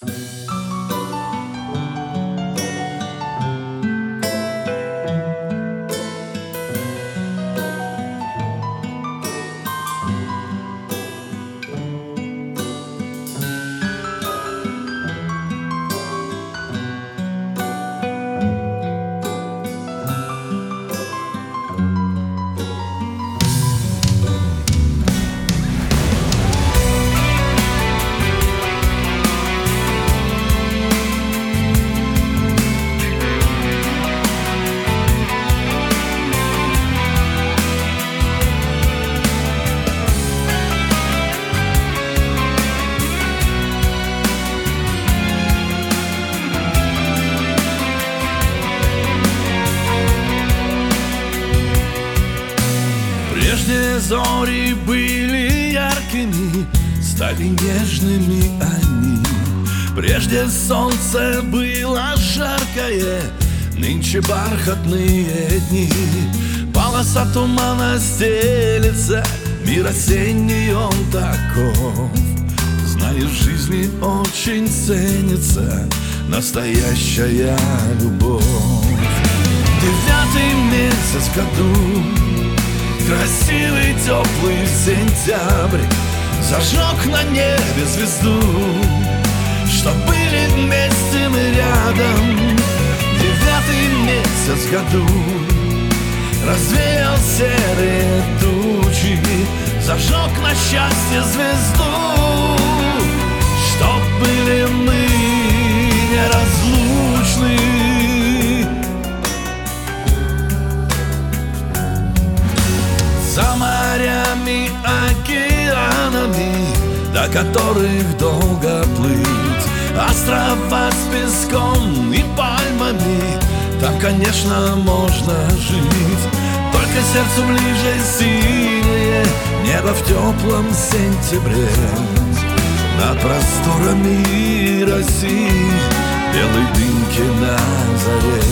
Прежде зори были яркими, стали нежными они. Прежде солнце было жаркое, нынче бархатные дни. Полоса тумана стелется, мир осенний он таков. Знаешь, в жизни очень ценится настоящая любовь. 9-й месяц в году, красивый теплый сентябрь, зажег на небе звезду, что были вместе мы рядом. 9-й месяц в году развеял серые тучи, зажег на счастье звезду, что были мы неразлучны. За морями, океанами, до которых долго плыть, острова с песком и пальмами, там, конечно, можно жить. Только сердцу ближе синее небо в теплом сентябре. Над просторами России белой дымки на заре.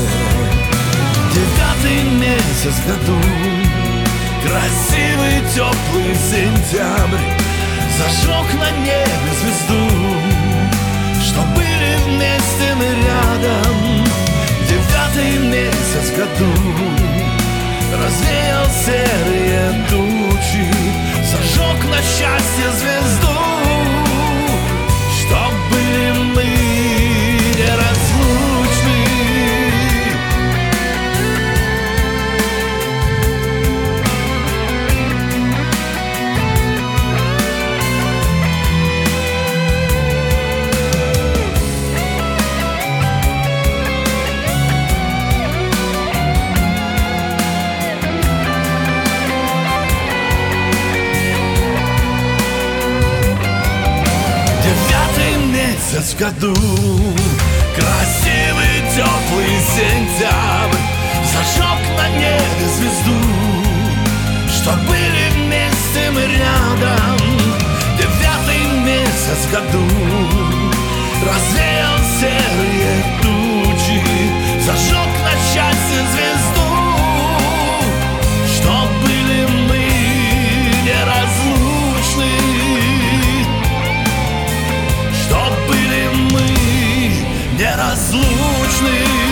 9-й месяц в году, красивый теплый сентябрь, зажег на небе звезду, что были вместе мы рядом. 9-й месяц в году развеял серые тучи, зажег на счастье звезду, что были мы неразлучны. В году, красивый теплый сентябрь, зажег на небе звезду, что были вместе мы рядом. 9-й месяц в году развеял серые тучи, зажег на счастье звезду, что были мы неразлучны. Что были мы неразлучны.